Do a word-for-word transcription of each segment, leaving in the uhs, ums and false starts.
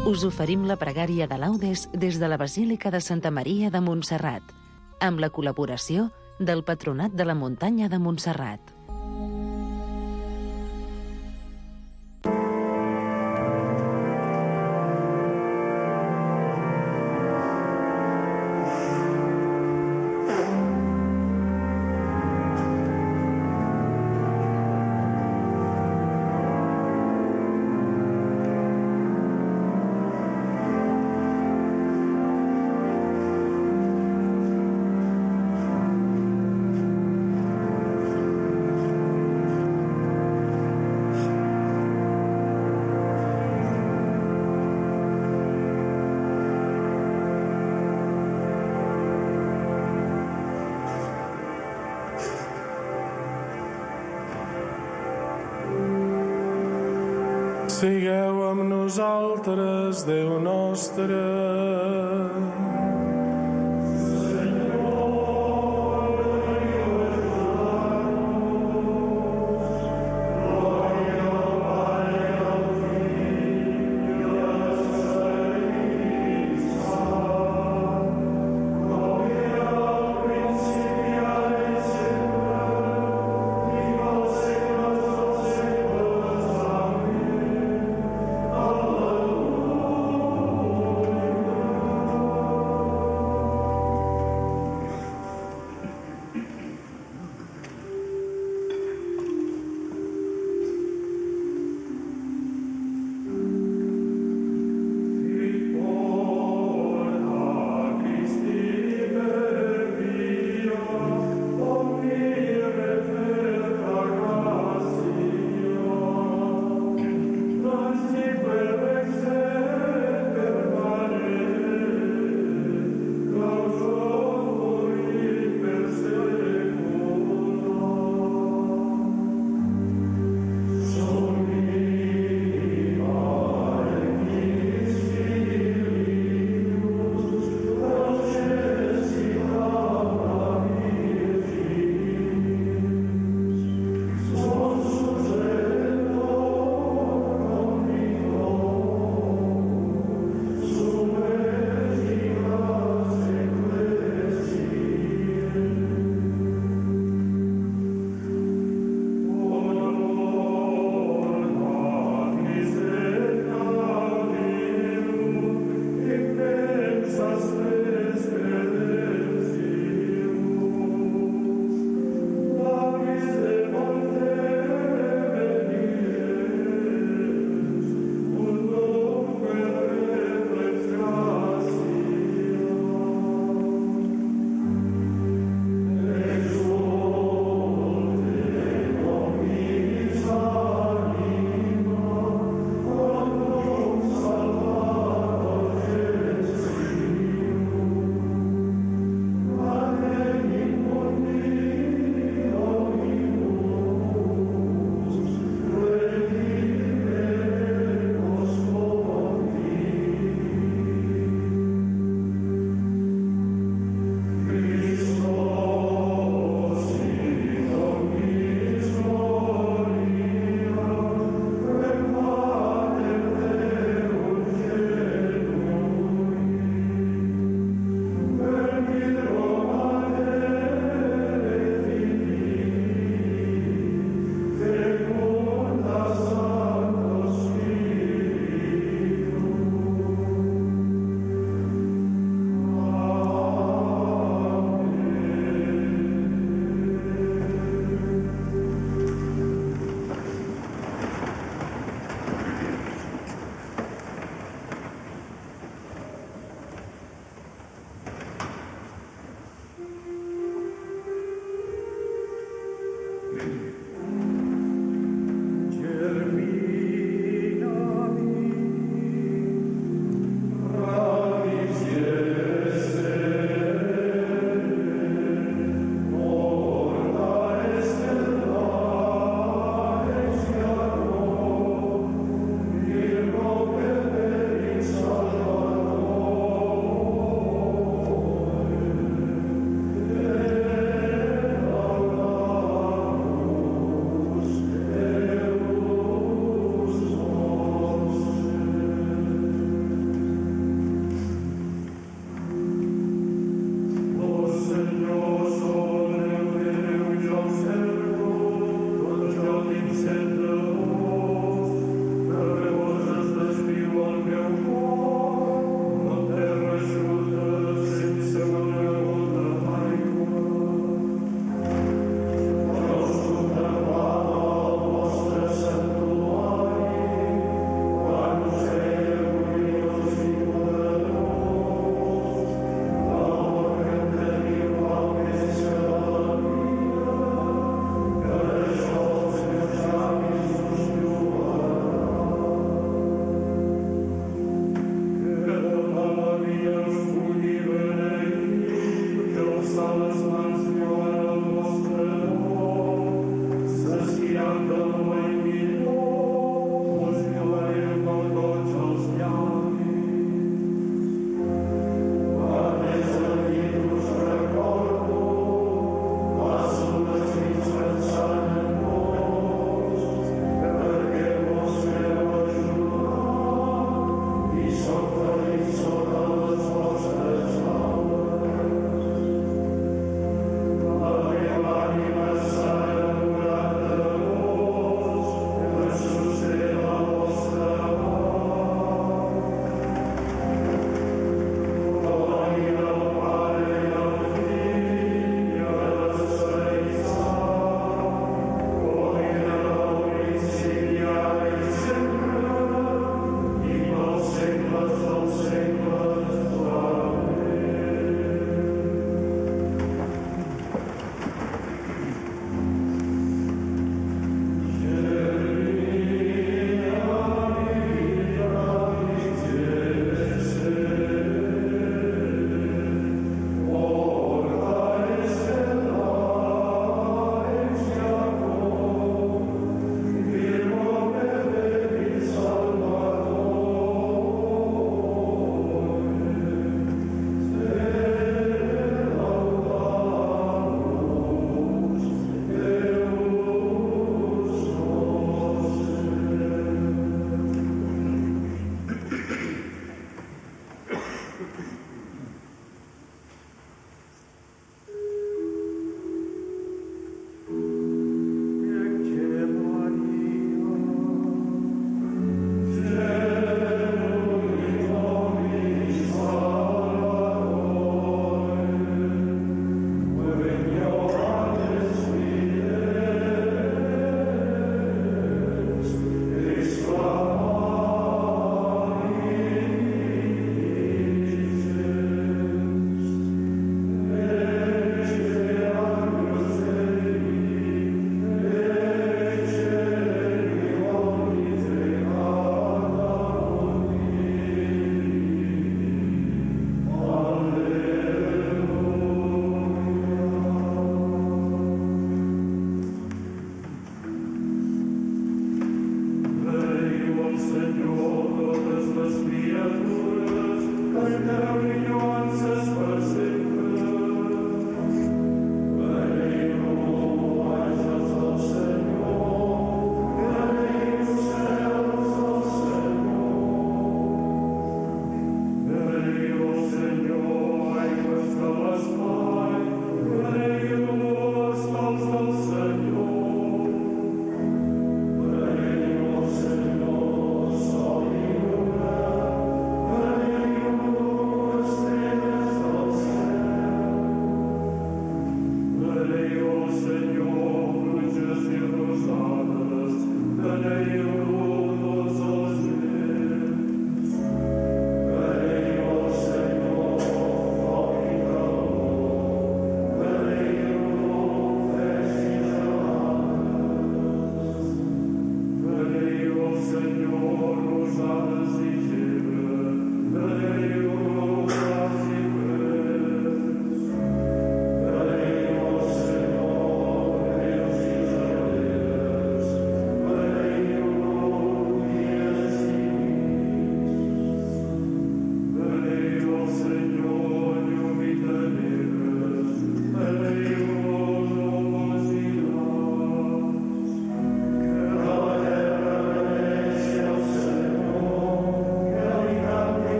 Us oferim la pregària de laudes des de la Basílica de Santa Maria de Montserrat, amb la col·laboració del Patronat de la Muntanya de Montserrat. Sigueu amb nosaltres, Déu nostre.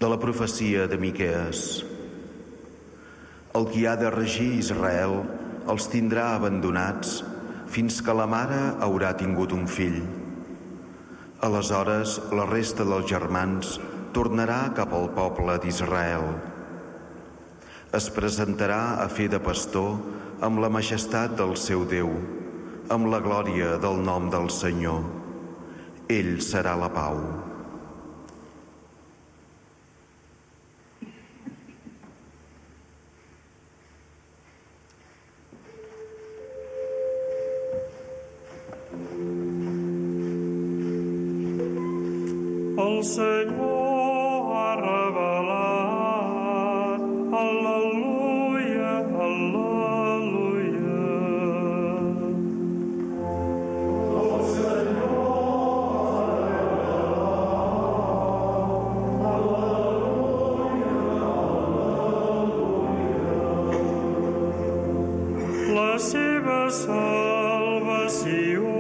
De la profecia de Miquees. El qui ha de regir Israel els tindrà abandonats fins que la mare haurà tingut un fill. Aleshores, la resta dels germans tornarà cap al poble d'Israel. Es presentarà a fer de pastor amb la majestat del seu Déu, amb la glòria del nom del Senyor. Ell serà la pau. El Senyor ha revelat. Al·leluia, al·leluia. El Senyor ha revelat. Al·leluia, al·leluia. La seva salvació.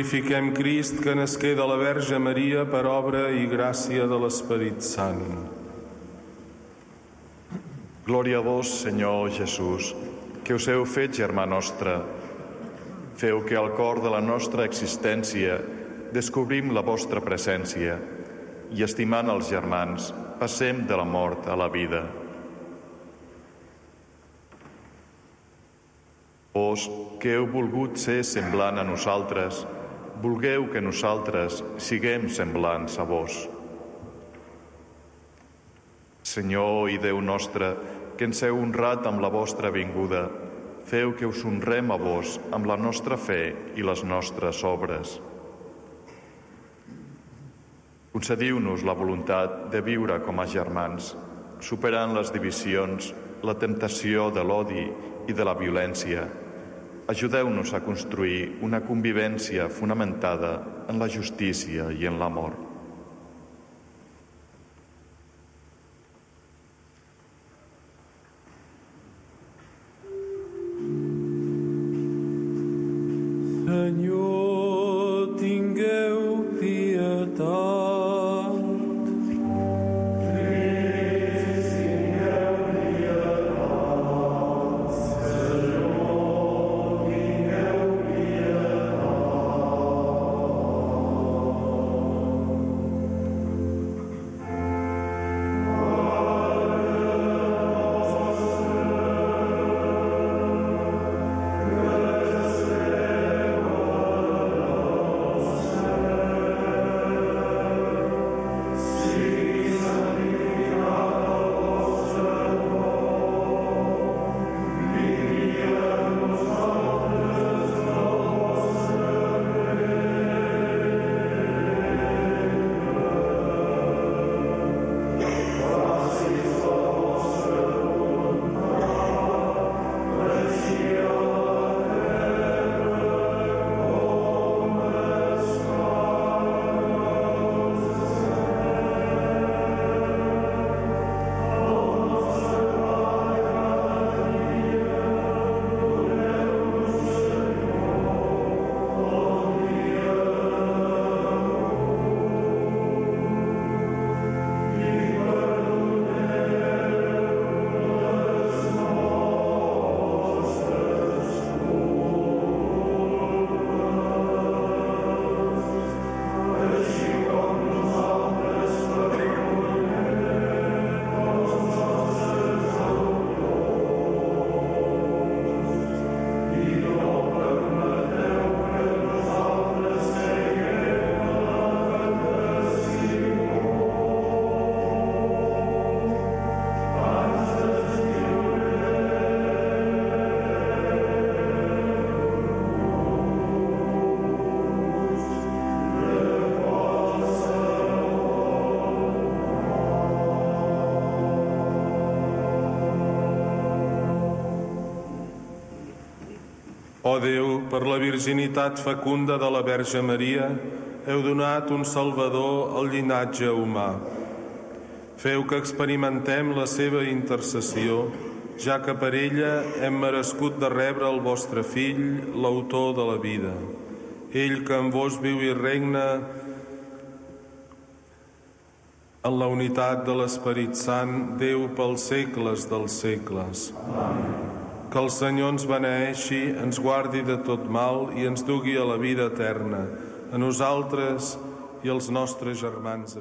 Glorifiquem Crist, que nasqué de la Verge Maria per obra i gràcia de l'Esperit Sant. Glòria a vos, Senyor Jesús, que us heu fet germà nostre. Feu que al cor de la nostra existència descobrim la vostra presència i, estimant els germans, passem de la mort a la vida. Vos, que heu volgut ser semblant a nosaltres, vulgueu que nosaltres siguem semblants a vos. Senyor i Déu nostre, que ens heu honrat amb la vostra vinguda, feu que us honrem a vos amb la nostra fe i les nostres obres. Concediu-nos la voluntat de viure com a germans, superant les divisions, la temptació de l'odi i de la violència. Ajudeu-nos a construir una convivència fonamentada en la justícia i en l'amor. Senyor, tingueu pietat. Ó Déu, per la virginitat fecunda de la Verge Maria, heu donat un Salvador al llinatge humà. Feu que experimentem la seva intercessió, ja que per ella hem merescut de rebre el vostre Fill, l'autor de la vida. Ell que en vos viu i regna en la unitat de l'Esperit Sant, Déu pels segles dels segles. Amén. Que el Senyor ens beneeixi, ens guardi de tot mal i ens dugui a la vida eterna, a nosaltres i als nostres germans.